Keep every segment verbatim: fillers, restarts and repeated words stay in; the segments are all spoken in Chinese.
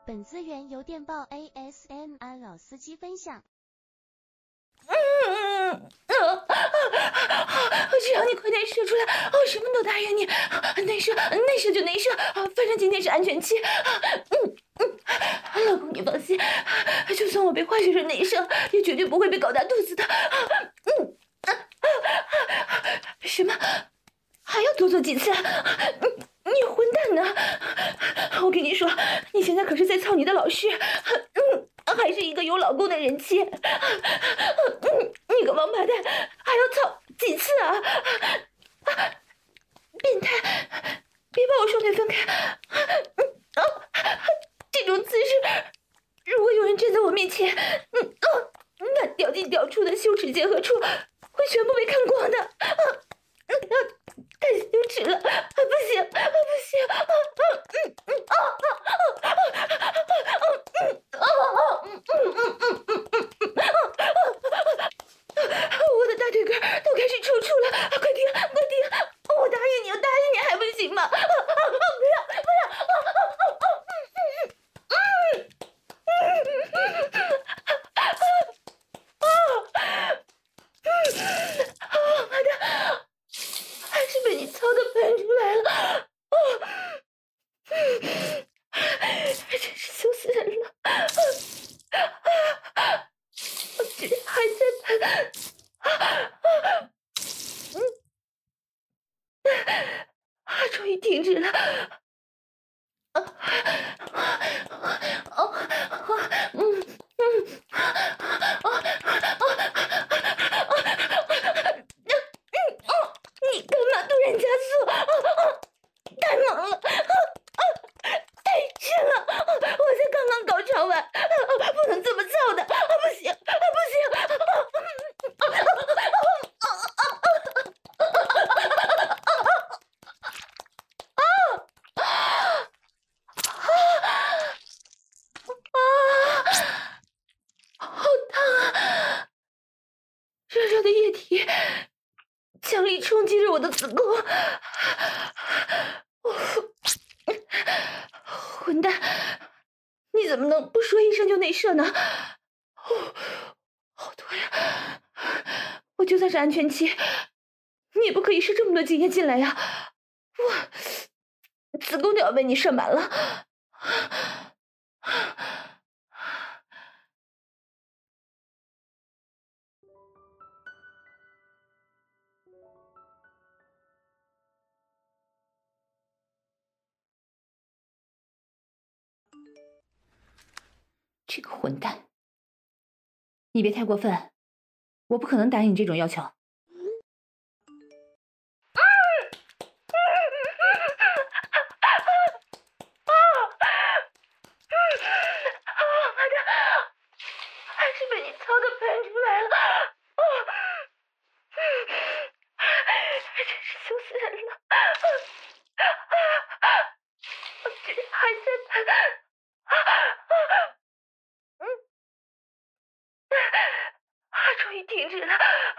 本资源由电报 A S M R 老司机分享。 嗯嗯嗯啊！只要你快点射出来，我什么都答应你。内射，内射就内射，反正今天是安全期。嗯嗯，老公你放心，就算我被化学水内射，也绝对不会被搞大肚子的。嗯啊啊！什么？还要多做几次？你你混蛋呢！我跟你说，你现在可是在操你的老师，嗯，还是一个有老公的人妻。嗯，你个王八蛋，还要操几次啊？啊，变态！别把我双腿分开！啊，这种姿势，如果有人站在我面前，嗯啊，那掉进屌处的羞耻结合处会全部被看光的。啊啊！太羞耻了，不行，不行！啊啊嗯嗯啊啊啊啊啊啊嗯啊啊嗯嗯嗯嗯嗯嗯啊！我的大腿根都开始抽搐了，快停，快停！我答应你，我答应你还不行吗？啊啊啊！不要，不要！啊啊啊啊！嗯嗯嗯嗯嗯啊啊嗯啊！妈的！还是被你操的喷出来了，啊！嗯，真是羞死人了！啊啊！我居然还在喷！啊啊！嗯，啊，终于停止了！啊啊啊啊！嗯嗯啊啊啊！你干嘛突然加速？啊啊！太猛了！啊啊！太深了！啊、我才刚刚高潮完，啊啊、不能这么操的！啊，不行，啊，不行！啊啊啊啊啊！好烫啊！热热的液体强力冲击着我的子宫。混蛋！你怎么能不说一声就内射呢？哦，好多呀！我就算是安全期，你也不可以射这么多精液进来呀！我子宫都要被你射满了。这个混蛋！你别太过分，我不可能答应你这种要求。还是被你操的喷出来了！哦，真是羞死人了！我居然还在喷！嗯，啊，终于停止了！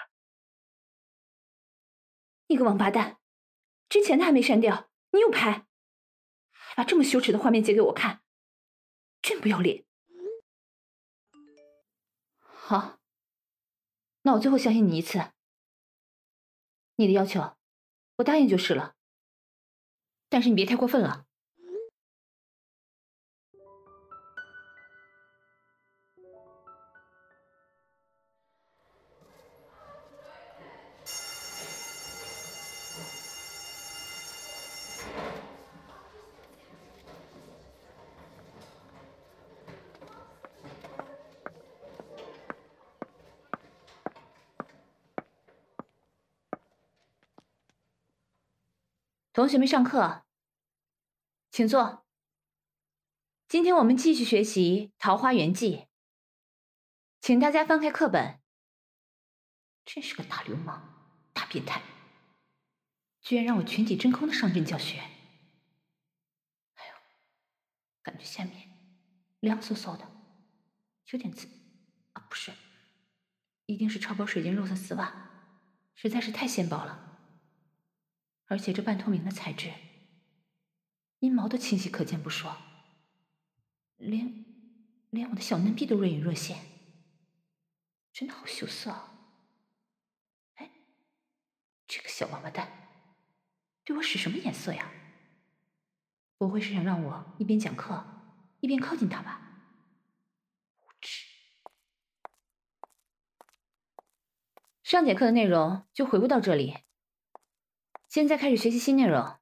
你个王八蛋，之前的还没删掉，你又拍，还把这么羞耻的画面截给我看，真不要脸！好，那我最后相信你一次，你的要求我答应就是了，但是你别太过分了。同学们上课，请坐。今天我们继续学习《桃花源记》，请大家翻开课本。真是个大流氓、大变态，居然让我全体真空的上阵教学。哎呦，感觉下面凉飕飕的，有点刺啊，不是，一定是超薄水晶肉色丝袜，实在是太纤薄了。而且这半透明的材质，阴毛都清晰可见不说， 连连我的小嫩逼都若隐若现，真的好羞涩啊！哎，这个小王八蛋，对我使什么眼色呀？不会是想让我一边讲课一边靠近他吧？无耻！上节课的内容就回顾到这里，现在开始学习新内容。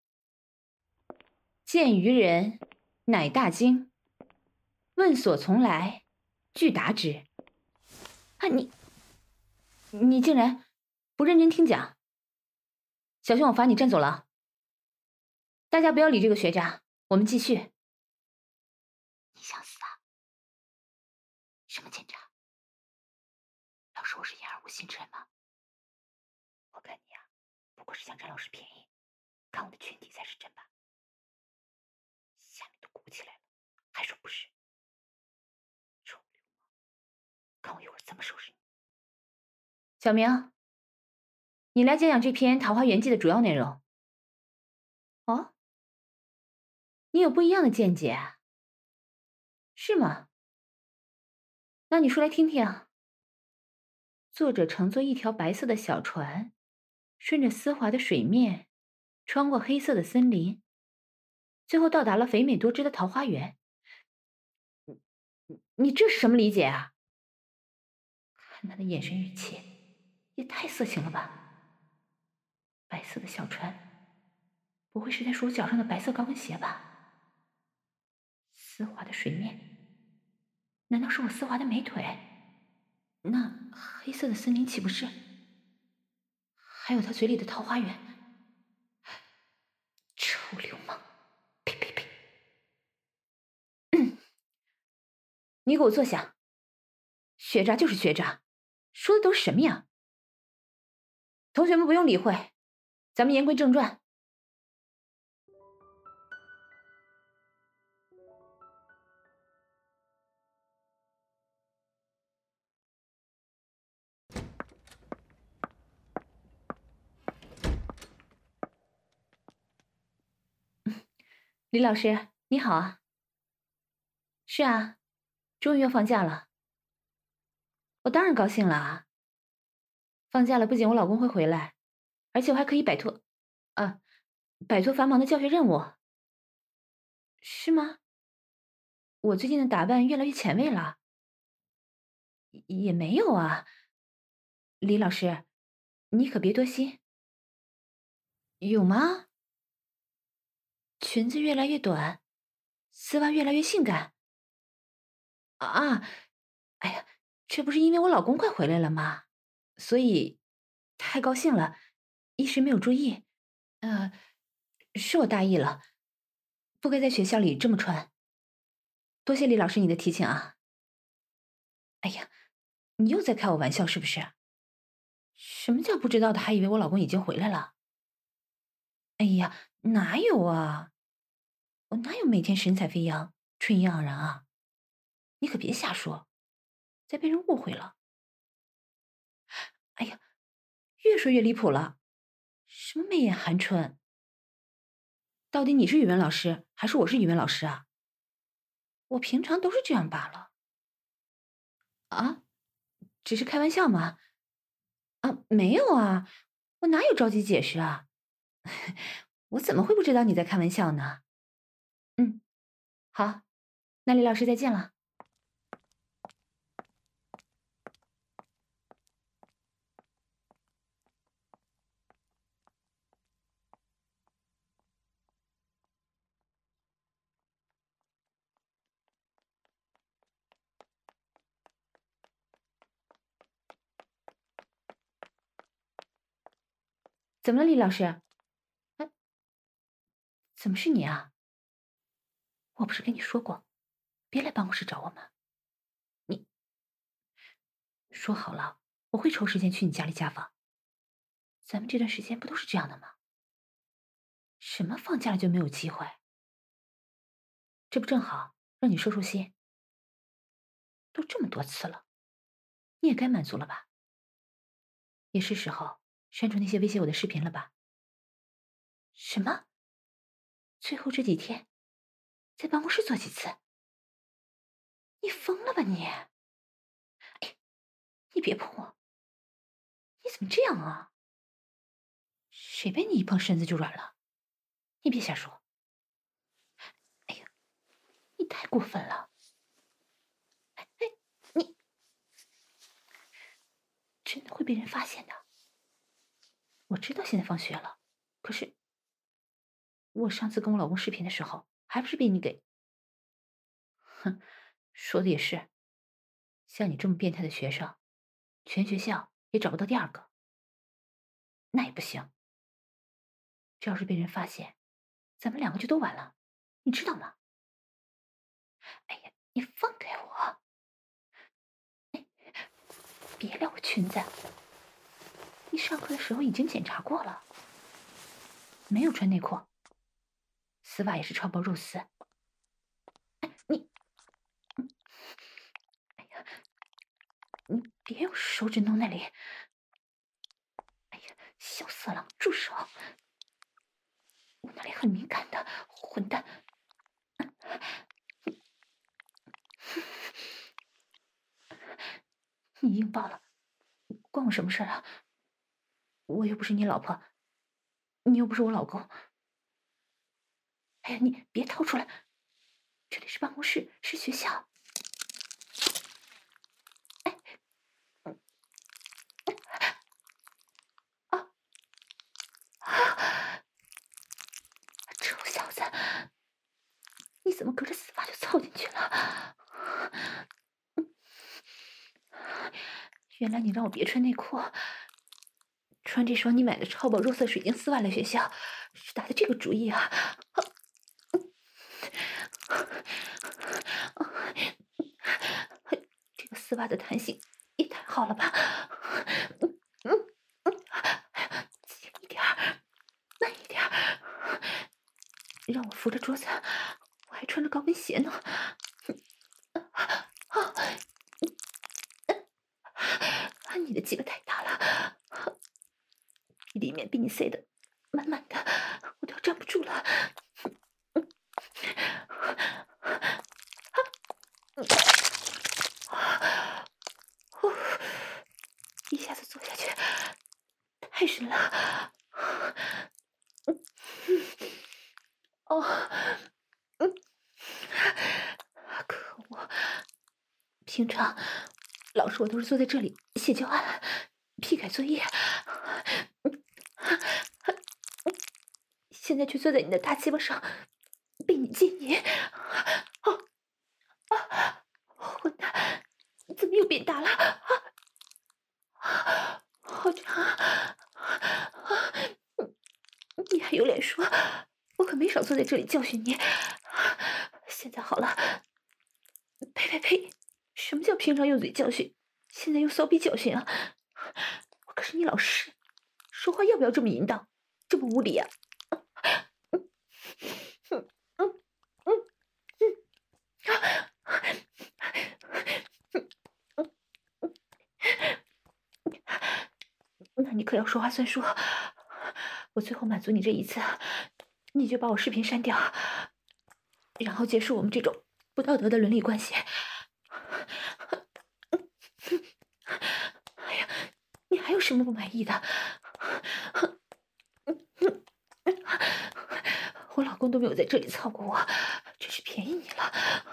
见于人，乃大惊。问所从来，具答之。啊，你，你竟然不认真听讲！小熊，我罚你站走了。大家不要理这个学渣，我们继续。 你想死啊？什么检查？要说我是言而无信之人吗？我看你啊，不过是想占老师便宜，看我的裙底才是真吧？下面都鼓起来了，还说不是？臭流氓！看我一会儿怎么收拾你！ 小明，你来讲讲这篇《桃花源记》的主要内容。哦，你有不一样的见解啊？是吗？那你说来听听啊。作者乘坐一条白色的小船，顺着丝滑的水面，穿过黑色的森林，最后到达了肥美多汁的桃花源。你你这是什么理解啊？看他的眼神语气，也太色情了吧！白色的小船，不会是在说我脚上的白色高跟鞋吧？丝滑的水面，难道是我丝滑的美腿？那黑色的森林岂不是？还有他嘴里的桃花源？臭流氓！呸呸呸！你给我坐下！学渣就是学渣，说的都是什么呀？同学们不用理会，咱们言归正传。李老师，你好啊。是啊，终于要放假了。我当然高兴了啊。放假了，不仅我老公会回来，而且我还可以摆脱，啊，摆脱繁忙的教学任务。是吗？我最近的打扮越来越前卫了。也没有啊。李老师，你可别多心。有吗？裙子越来越短，丝袜越来越性感。啊，哎呀，这不是因为我老公快回来了吗？所以太高兴了，一时没有注意。呃，是我大意了，不该在学校里这么穿。多谢李老师你的提醒啊。哎呀，你又在开我玩笑是不是？什么叫不知道的还以为我老公已经回来了？哎呀，哪有啊？我哪有每天神采飞扬、春意盎然啊？你可别瞎说，再被人误会了。哎呀，越说越离谱了，什么媚眼含春？到底你是语文老师还是我是语文老师啊？我平常都是这样罢了。啊，只是开玩笑嘛。啊，没有啊，我哪有着急解释啊？我怎么会不知道你在开玩笑呢？嗯，好，那李老师再见了。怎么了，李老师？哎，怎么是你啊？我不是跟你说过，别来办公室找我吗？你说好了，我会抽时间去你家里家访。咱们这段时间不都是这样的吗？什么放假了就没有机会？这不正好让你收收心？都这么多次了，你也该满足了吧？也是时候删除那些威胁我的视频了吧？什么？最后这几天在办公室做几次？ 你疯了吧你？哎，你别碰我！你怎么这样啊？谁被你一碰身子就软了？你别瞎说！哎呀，你太过分了！哎哎，你真的会被人发现的。我知道现在放学了，可是我上次跟我老公视频的时候，还不是被你给……哼，说的也是。像你这么变态的学生，全学校也找不到第二个。那也不行，这要是被人发现，咱们两个就都完了，你知道吗？哎呀，你放开我！哎，别撩我裙子！你上课的时候已经检查过了，没有穿内裤，丝袜也是超薄肉丝。哎，你，哎呀，你别用手指弄那里！哎呀，小色狼，住手！我那里很敏感的，混蛋！你硬爆了，关我什么事啊？我又不是你老婆，你又不是我老公。哎呀，你别掏出来！这里是办公室，是学校。哎，嗯，啊啊！臭小子，你怎么隔着丝袜就凑进去了？原来你让我别穿内裤，穿这双你买的超薄肉色水晶丝袜来学校，是打的这个主意啊！这个丝袜的弹性也太好了吧！嗯嗯嗯，轻一点儿，慢一点儿，让我扶着桌子，我还穿着高跟鞋呢。你的鸡巴太大了，里面被你塞得满满的，我都要站不住了。一下子坐下去，太深了。哦，嗯，可恶！平常老师我都是坐在这里写教案、批改作业，现在却坐在你的大鸡巴上，被你禁淫。哦啊！混蛋，怎么又变大了？啊！好长啊！你还有脸说？我可没少坐在这里教训你。现在好了，呸呸呸！什么叫平常用嘴教训，现在用骚逼教训啊？我可是你老师，说话要不要这么淫荡，这么无理啊？嗯嗯嗯嗯，那你可要说话算数。我最后满足你这一次，你就把我视频删掉，然后结束我们这种不道德的伦理关系。哎呀，你还有什么不满意的？我老公都没有在这里操过我，真是便宜你了。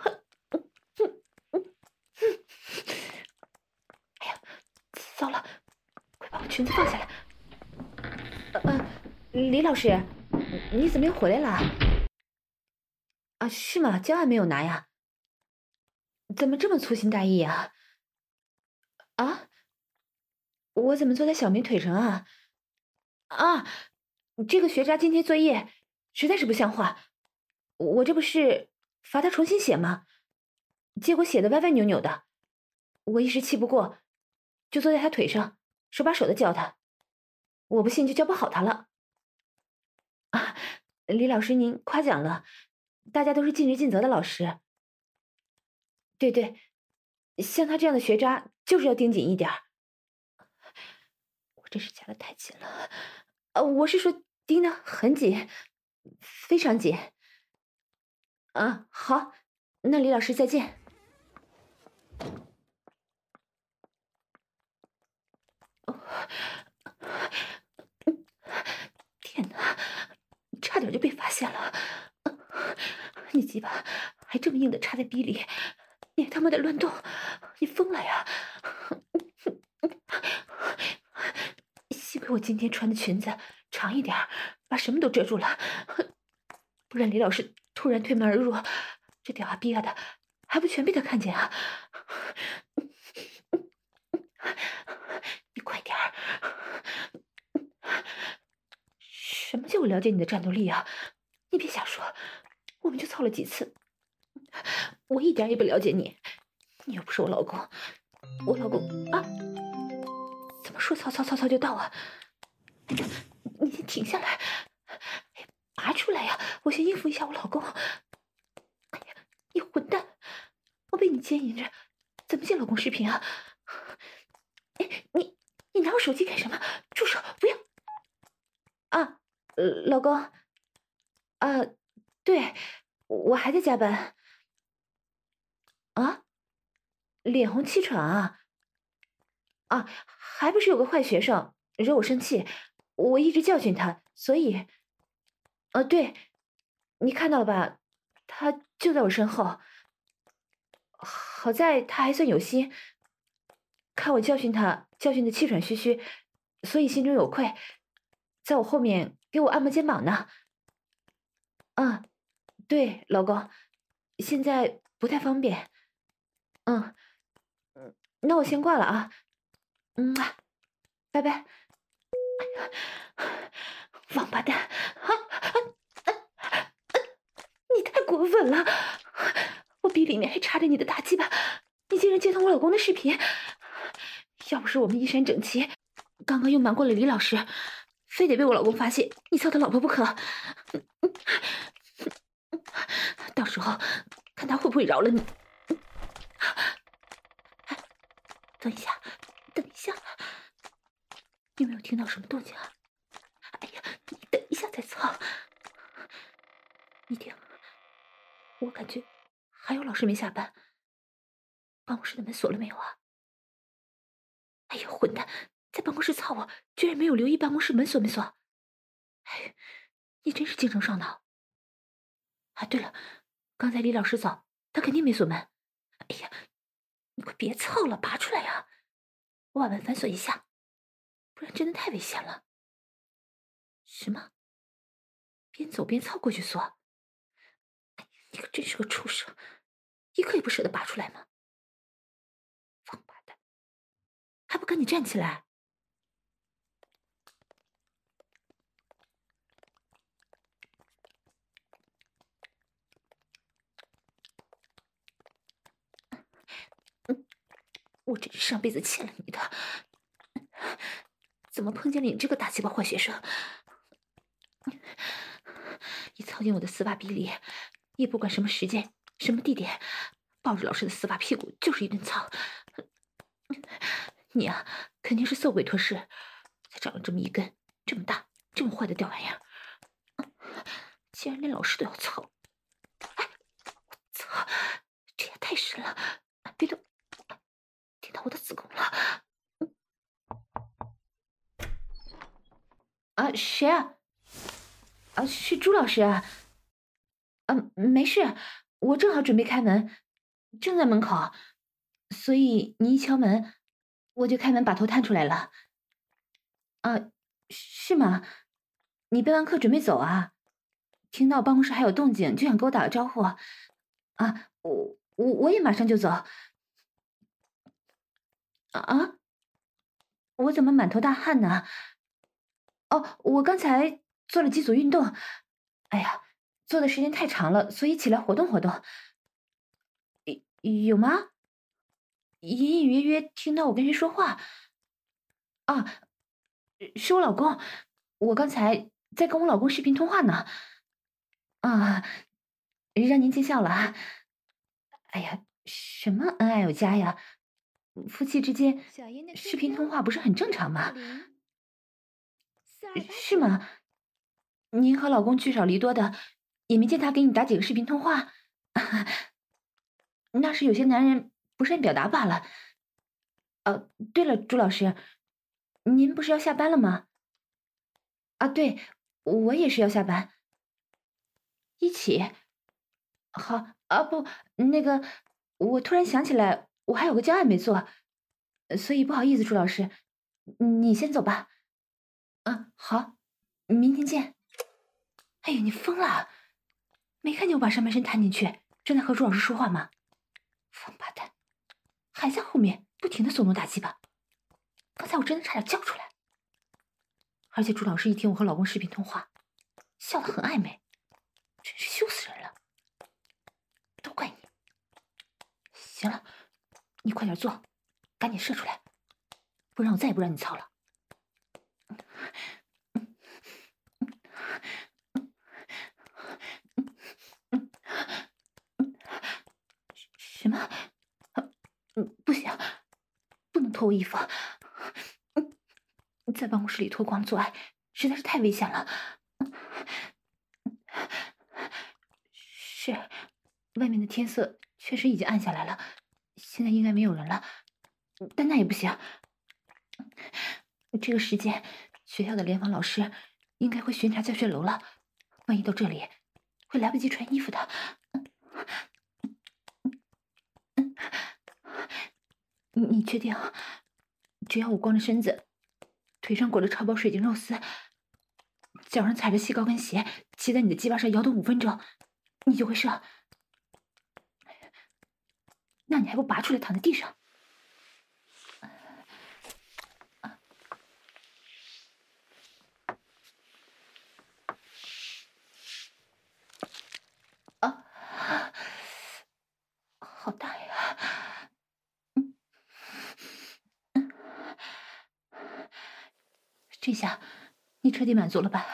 哎呀，糟了，快把我裙子放下来。呃，李老师，你怎么又回来了？啊，是吗？教案没有拿呀？怎么这么粗心大意啊？啊？我怎么坐在小明腿上啊？啊，这个学渣今天作业实在是不像话，我这不是罚他重新写吗？结果写的歪歪扭扭的，我一时气不过，就坐在他腿上，手把手的教他，我不信就教不好他了。啊，李老师您夸奖了，大家都是尽职尽责的老师。对对，像他这样的学渣就是要盯紧一点儿。我这是夹的太紧了，呃，我是说盯得很紧，非常紧。啊，好，那李老师再见。 天哪，差点就被发现了！你鸡巴还这么硬的插在逼里，你还他妈的乱动，你疯了呀！幸亏我今天穿的裙子长一点，把什么都遮住了，不然李老师突然推门而入，这屌啊逼啊的，还不全被他看见啊！你快点儿！什么叫我了解你的战斗力啊？你别瞎说，我们就操了几次，我一点也不了解你。你又不是我老公，我老公啊，怎么说操操操操就到啊？你先停下来，拔出来呀！我先应付一下我老公。哎呀，你混蛋！我被你奸淫着，怎么见老公视频啊？哎，你你拿我手机干什么？住手！不要！啊，呃，老公，啊，对，我还在加班。啊，脸红气喘啊？啊，还不是有个坏学生惹我生气，我一直教训他，所以，呃，对，你看到了吧？他就在我身后，好在他还算有心，看我教训他，教训的气喘吁吁，所以心中有愧，在我后面给我按摩肩膀呢。啊，对，老公，现在不太方便。嗯，嗯，那我先挂了啊。嗯，拜拜。王八蛋！啊啊啊！你太过分了！我逼里面还插着你的大鸡巴，你竟然接通我老公的视频！要不是我们衣衫整齐，刚刚又瞒过了李老师，非得被我老公发现你操他老婆不可。到时候看他会不会饶了你。等一下，等一下，你有没有听到什么动静啊？哎呀，你等一下再操！你听，我感觉还有老师没下班。办公室的门锁了没有啊？哎呀，混蛋，在办公室操我，居然没有留意办公室门锁没锁。哎，你真是精神上脑。啊，对了，刚才李老师走，他肯定没锁门。哎呀，你快别操了，拔出来呀！我把门反锁一下，不然真的太危险了。什么？边走边操过去锁？哎，你可真是个畜生，一刻也不舍得拔出来吗？王八蛋，还不赶紧站起来！嗯，我真是上辈子欠了你的，怎么碰见了你这个大鸡巴坏学生？一操进我的丝袜逼里，也不管什么时间、什么地点，抱着老师的丝袜屁股就是一顿操。你啊，肯定是色鬼托事，才长了这么一根这么大、这么坏的屌玩意儿。竟然连老师都要操！哎，我操，这也太深了！别动，顶到我的子宫了！啊，谁啊？啊，是朱老师啊。啊，没事，我正好准备开门，正在门口，所以你一敲门，我就开门把头探出来了。啊，是吗？你备完课准备走啊？听到办公室还有动静，就想给我打个招呼。啊，我我我也马上就走。啊啊！我怎么满头大汗呢？哦，我刚才做了几组运动，哎呀，做的时间太长了，所以起来活动活动。有吗？隐隐约约听到我跟谁说话。啊，是我老公，我刚才在跟我老公视频通话呢。啊，让您见笑了啊。哎呀，什么恩爱有加呀？夫妻之间视频通话不是很正常吗？是吗？您和老公聚少离多的，也没见他给你打几个视频通话。那是有些男人不善表达罢了。哦，对了，朱老师，您不是要下班了吗？啊，对，我也是要下班。一起？好啊，不，那个，我突然想起来，我还有个教案没做，所以不好意思，朱老师，你先走吧。啊，好，明天见。哎呀，你疯了？没看见我把上半身探进去，正在和朱老师说话吗？王八蛋，还在后面不停的怂恿打鸡巴，刚才我真的差点叫出来。而且朱老师一听我和老公视频通话，笑得很暧昧，真是羞死人了。都怪你。行了，你快点做，赶紧射出来，不然我再也不让你操了。什么？嗯，不行，不能脱我衣服。在办公室里脱光做爱实在是太危险了。是，外面的天色确实已经暗下来了，现在应该没有人了，但那也不行。这个时间，学校的联防老师应该会巡查教学楼了，万一到这里，会来不及穿衣服的。你你确定？只要我光着身子，腿上裹着超薄水晶肉丝，脚上踩着细高跟鞋，骑在你的鸡巴上摇动五分钟，你就会射？那你还不拔出来躺在地上？啊，好大呀！嗯嗯，这下你彻底满足了吧？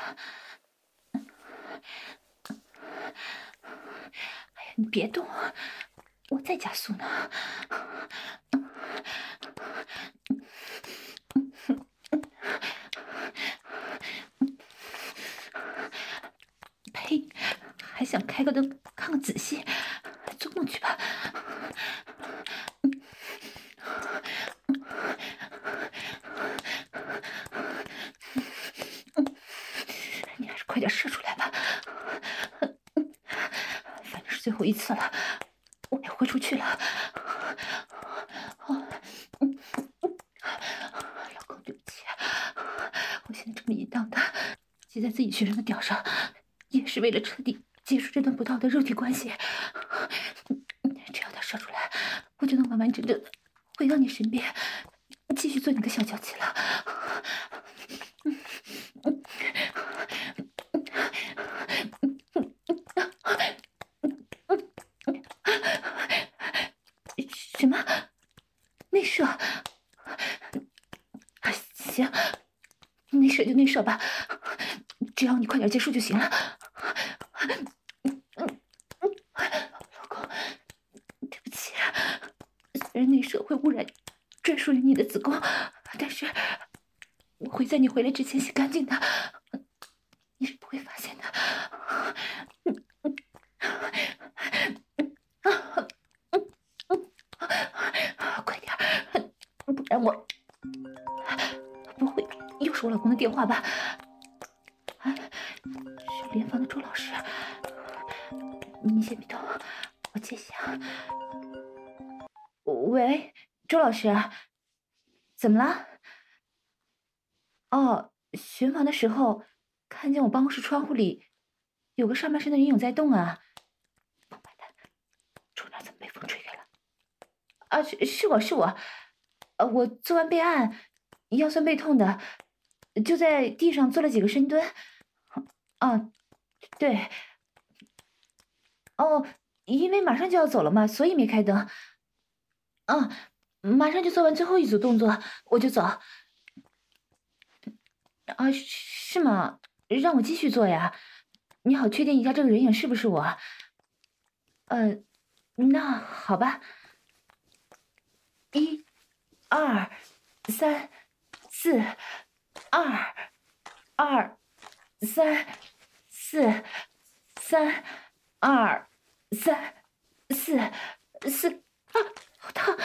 哎呀，你别动，我在加速呢。呸！还想开个灯看个仔细，做梦去吧。你还是快点射出来吧，反正是最后一次了，我也豁出去了。老公，对不起，我现在这么淫荡的骑在自己学生的屌上，也是为了彻底结束这段不道德肉体关系。只要他射出来，我就能完完整整的回到你身边，继续做你的小娇妻了。什么？内射？行，内射就内射吧，只要你快点结束就行了。老公，对不起，虽然内射会污染专属于你的子宫，但是我会在你回来之前洗干净的，你是不会发现的。快点，不然我不会又是我老公的电话吧？是联防的周老师，你先别动，我接一下。喂，周老师，怎么了？哦，巡防的时候看见我办公室窗户里有个上半身的人影在动啊！王八蛋，窗帘怎么被风吹开了？啊，是是我是我，呃，我做完备案，腰酸背痛的，就在地上做了几个深蹲。啊，对，哦，因为马上就要走了嘛，所以没开灯。啊，马上就做完最后一组动作，我就走。啊，是吗？让我继续做呀？你好，确定一下这个人影是不是我？呃，那好吧。一、二、三、四、二、二、三、四、三、二、三、四、四啊，好烫！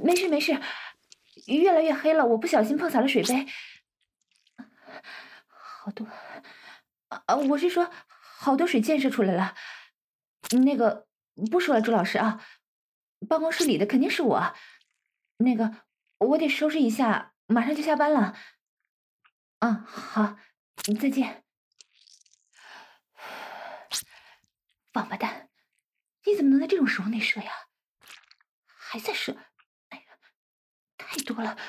没事没事，越来越黑了，我不小心碰洒了水杯。好多，啊，我是说，好多水溅射出来了。那个，不说了，朱老师啊，办公室里的肯定是我。那个，我得收拾一下，马上就下班了。嗯，好，再见。王八蛋，你怎么能在这种时候内射呀？还在射？哎呀，太多了。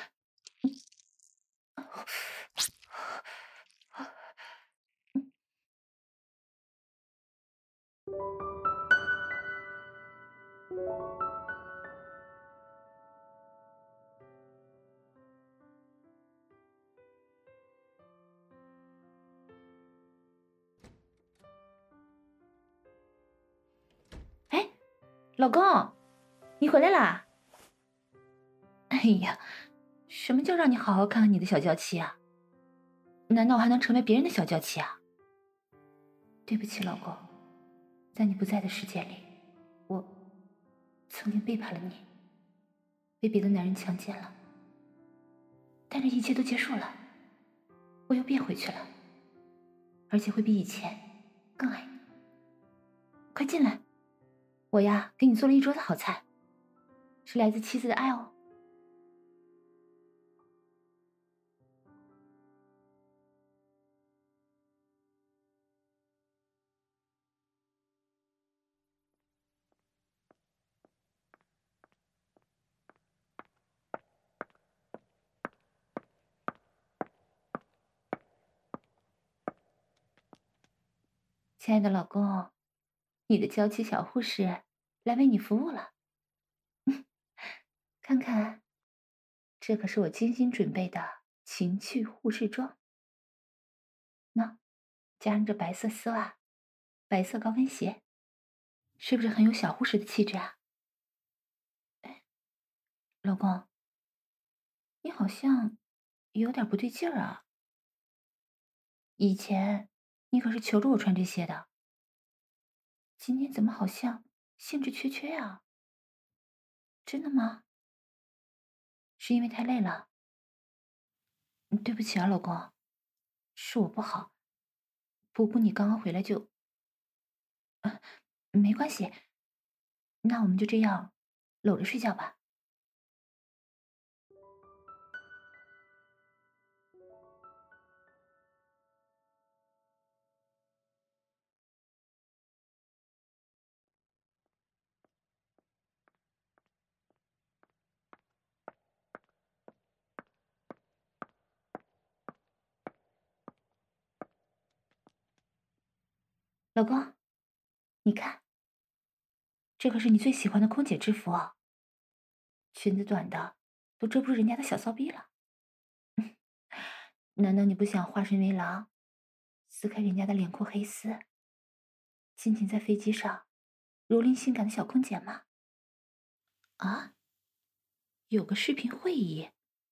哎，老公，你回来啦？哎呀，什么叫让你好好看看你的小娇妻啊？难道我还能成为别人的小娇妻啊？对不起，老公，在你不在的世界里，我曾经背叛了你，被别的男人强奸了，但这一切都结束了，我又变回去了，而且会比以前更爱你。快进来，我呀给你做了一桌子好菜，是来自妻子的爱哦。亲爱的老公，你的娇妻小护士来为你服务了。看看，这可是我精心准备的情趣护士装。喏，加上这白色丝袜、白色高跟鞋，是不是很有小护士的气质啊？哎，老公，你好像有点不对劲儿啊。以前你可是求着我穿这些的，今天怎么好像兴致缺缺呀？真的吗？是因为太累了？对不起啊，老公，是我不好。不过你刚刚回来就……啊，没关系，那我们就这样搂着睡觉吧。老公，你看，这可是你最喜欢的空姐制服哦，裙子短的都遮不住人家的小骚逼了。难道你不想化身为狼，撕开人家的脸裤黑丝，尽情在飞机上蹂躏性感的小空姐吗？啊，有个视频会议，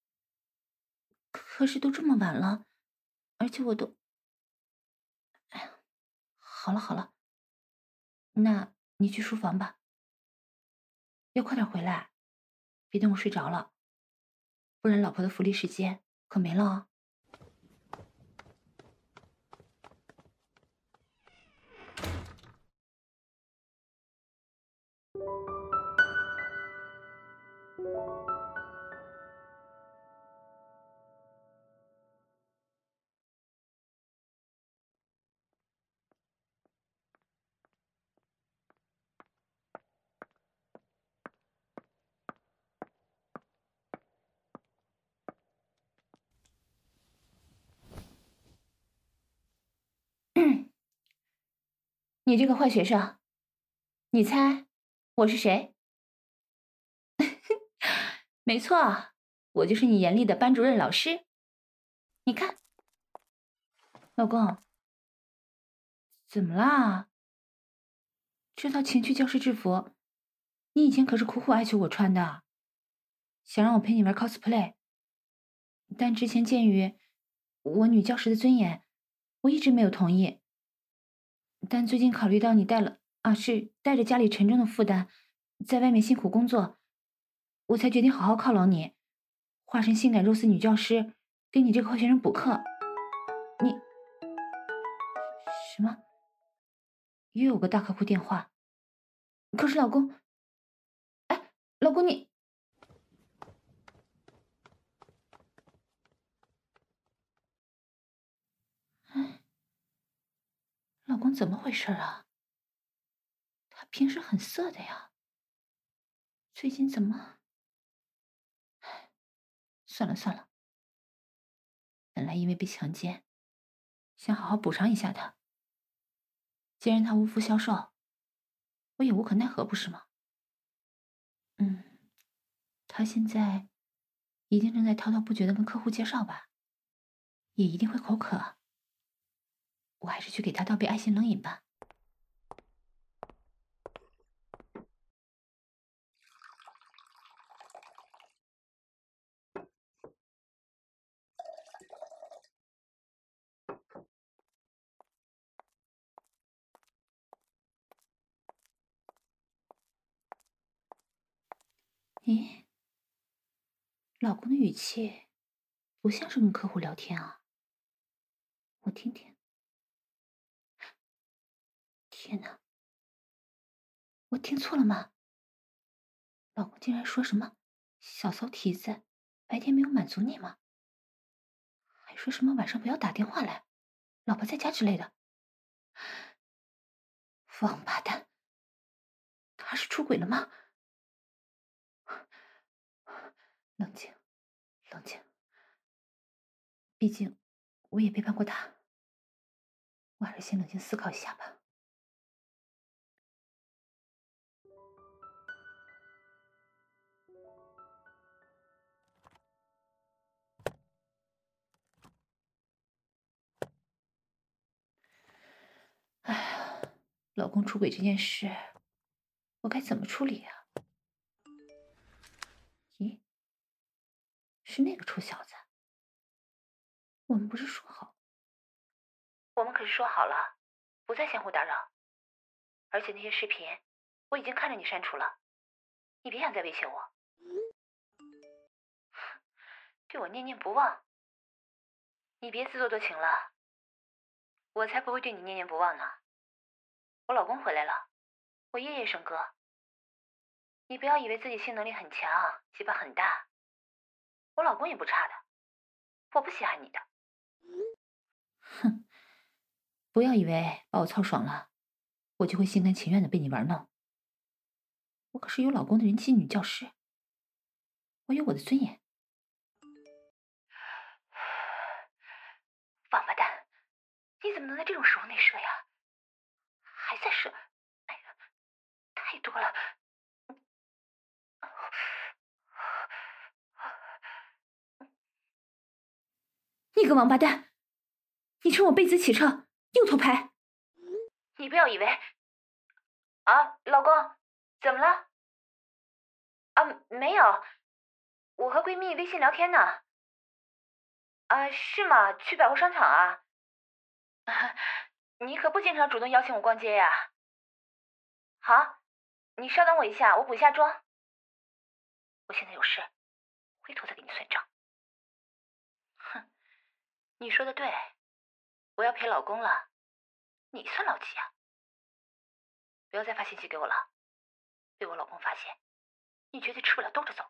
可是都这么晚了，而且我都……哎呀，好了好了，那你去书房吧，要快点回来，别等我睡着了，不然老婆的福利时间可没了哦。你这个坏学生，你猜我是谁？没错，我就是你严厉的班主任老师。你看，老公，怎么啦？这套情趣教师制服，你以前可是苦苦哀求我穿的，想让我陪你玩 cosplay。但之前鉴于我女教师的尊严，我一直没有同意。但最近考虑到你带了啊，是带着家里沉重的负担，在外面辛苦工作， 我才决定好好犒劳你，化身性感肉丝女教师，给你这个坏学生补课。你什么？又有个大客户电话。可是老公，哎，老公你，哎，老公怎么回事啊？他平时很色的呀，最近怎么？算了算了，本来因为被强奸，想好好补偿一下他。既然他无福消受，我也无可奈何，不是吗？嗯，他现在一定正在滔滔不绝的跟客户介绍吧，也一定会口渴。我还是去给他倒杯爱心冷饮吧。咦，老公的语气不像是跟客户聊天啊，我听听。天哪，我听错了吗？老公竟然说什么小骚蹄子，白天没有满足你吗？还说什么晚上不要打电话来，老婆在家之类的。王八蛋，他是出轨了吗？冷静，冷静。毕竟我也背叛过他，我还是先冷静思考一下吧。哎呀，老公出轨这件事，我该怎么处理呀？咦，是那个臭小子。我们不是说好？我们可是说好了，不再相互打扰。而且那些视频，我已经看着你删除了，你别想再威胁我。对我念念不忘，你别自作多情了。我才不会对你念念不忘呢。我老公回来了，我夜夜笙歌。你不要以为自己性能力很强，鸡巴很大，我老公也不差的，我不稀罕你的。哼，不要以为把我操爽了，我就会心甘情愿的被你玩弄。我可是有老公的人气女教师，我有我的尊严。王八蛋，你怎么能在这种时候内射呀？还在射？哎呀，太多了。你个王八蛋，你趁我背姿起乘又偷拍。你不要以为啊，老公，怎么了？啊，没有，我和闺蜜微信聊天呢。啊，是吗？去百货商场啊？你可不经常主动邀请我逛街呀。好，你稍等我一下，我补一下妆。我现在有事，回头再给你算账。哼，你说的对，我要陪老公了，你算老几啊？不要再发信息给我了，被我老公发现，你绝对吃不了兜着走。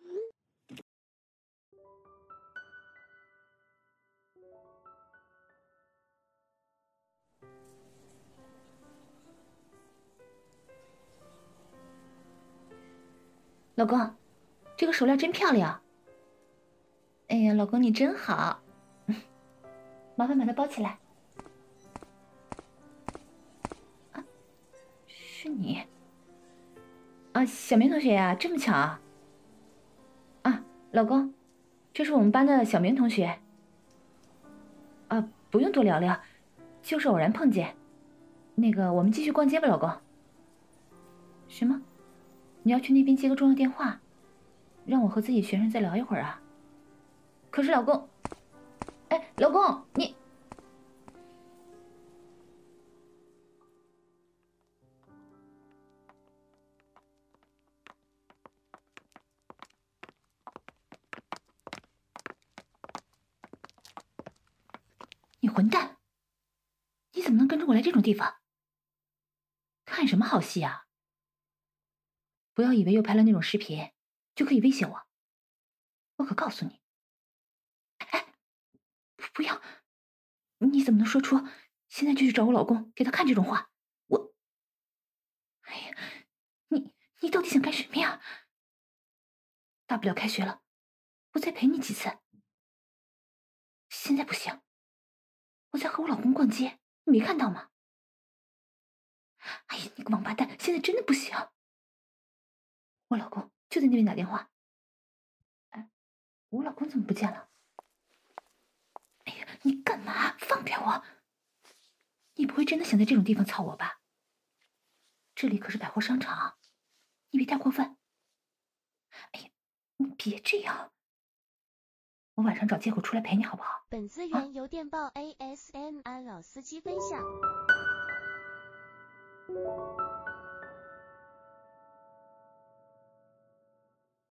老公，这个手链真漂亮。哎呀，老公你真好，麻烦把它包起来。啊，是你啊，小明同学呀，这么巧啊！啊，老公，这是我们班的小明同学。啊，不用多聊聊，就是偶然碰见。那个，我们继续逛街吧，老公。什么？你要去那边接个重要电话，让我和自己学生再聊一会儿啊？可是老公，哎，老公，你。 混蛋！你怎么能跟着我来这种地方？看什么好戏啊？不要以为又拍了那种视频就可以威胁我，我可告诉你，哎，不要！你怎么能说出现在就去找我老公给他看这种话？我，哎呀，你你到底想干什么呀？大不了开学了，我再陪你几次。现在不行，我在和我老公逛街，你没看到吗？哎呀，你个王八蛋，现在真的不行。我老公就在那边打电话。哎，我老公怎么不见了？哎呀，你干嘛？放开我！你不会真的想在这种地方操我吧？这里可是百货商场，你别太过分。哎呀，你别这样，我晚上找借口出来陪你好不好？ 本资源由电报 A S M R 老司机分享。